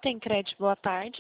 Tem crédito, boa tarde.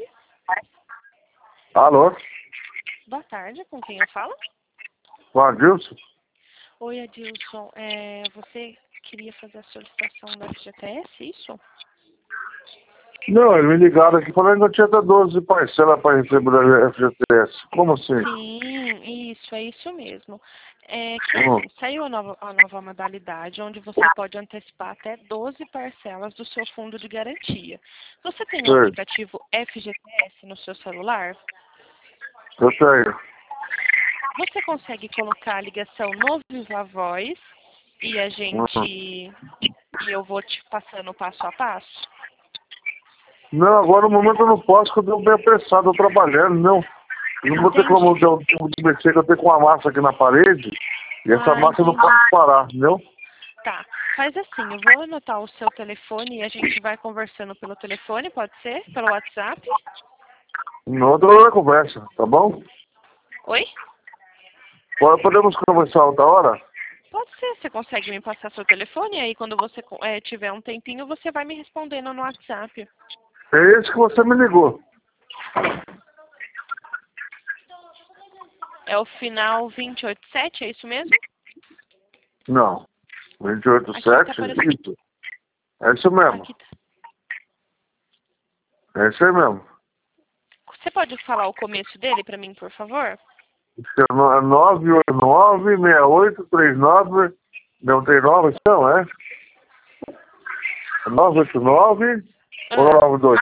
Alô? Boa tarde, com quem eu falo? O Adilson? Oi, Adilson. Você queria fazer a solicitação da FGTS, isso? Não, eles me ligaram aqui falando que eu tinha até 12 parcelas para receber da FGTS. Como assim? Sim, é isso mesmo. Hum. Saiu a nova modalidade, onde você pode antecipar até 12 parcelas do seu fundo de garantia. Você tem o Sei, aplicativo FGTS no seu celular? eu tenho. Você consegue colocar a ligação no Viva Voz e Hum. e eu vou te passando passo a passo? Não, agora no momento eu não posso, porque eu estou bem apressado, eu trabalhando, não. Eu não vou ter como Entendi. de mexer, que eu tenho com uma massa aqui na parede, e essa massa eu não Entendi. posso parar, entendeu? Tá. Faz assim, eu vou anotar o seu telefone e a gente vai conversando pelo telefone, pode ser? Pelo WhatsApp? Na outra hora conversa, tá bom? Oi? Podemos conversar outra hora? Pode ser. Você consegue me passar seu telefone? Aí quando você tiver um tempinho, você vai me respondendo no WhatsApp. É esse que você me ligou. É o final 287, é isso mesmo? Não. Aqui tá 287? aparecendo. Isso. É isso mesmo. Aqui tá. É isso aí mesmo. Você pode falar o começo dele pra mim, por favor? Isso é 989-6839. Não tem 9, então, é? 989 ou Ah, 92?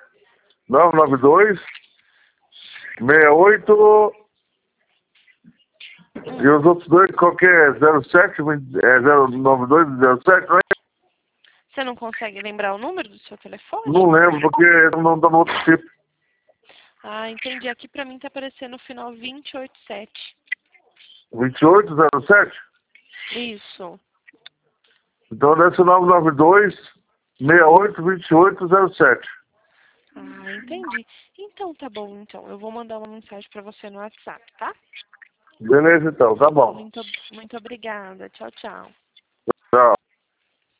992 68 e os outros dois, qual que é? 07, é 092, 07, não é? você não consegue lembrar o número do seu telefone? Não lembro, porque não dá no outro tipo. Ah, entendi. Aqui pra mim tá aparecendo o final 287. 28, 07? Isso. Então deve ser 992 68 28 07. Ah, entendi. Então tá bom, então. Eu vou mandar uma mensagem pra você no WhatsApp, tá? Beleza, então, tá bom. Muito obrigada. Tchau, tchau. Tchau.